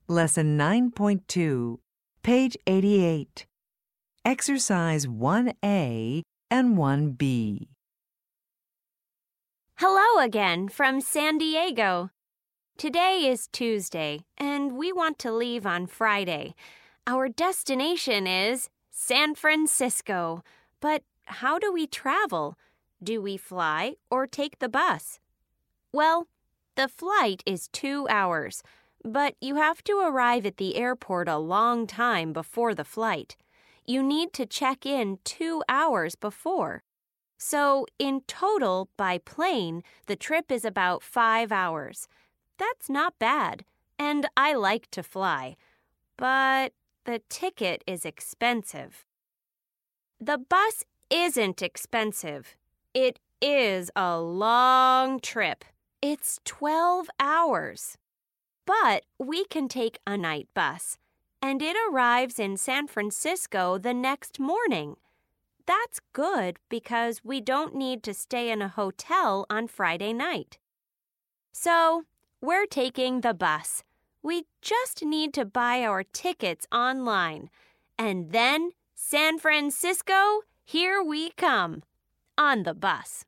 Lesson 9.2, page 88. Exercise 1A and 1B. Hello again from San Diego. Today is Tuesday, and we want to leave on Friday. Our destination is San Francisco. But how do we travel? Do we fly or take the bus? Well, the flight is 2 hours, but you have to arrive at the airport a long time before the flight. You need to check in 2 hours before. So, in total, by plane, the trip is about 5 hours. That's not bad, and I like to fly. But the ticket is expensive. The bus isn't expensive. It is a long trip. It's 12 hours. But we can take a night bus, and it arrives in San Francisco the next morning. That's good because we don't need to stay in a hotel on Friday night. So, we're taking the bus. We just need to buy our tickets online. And then, San Francisco, here we come, on the bus.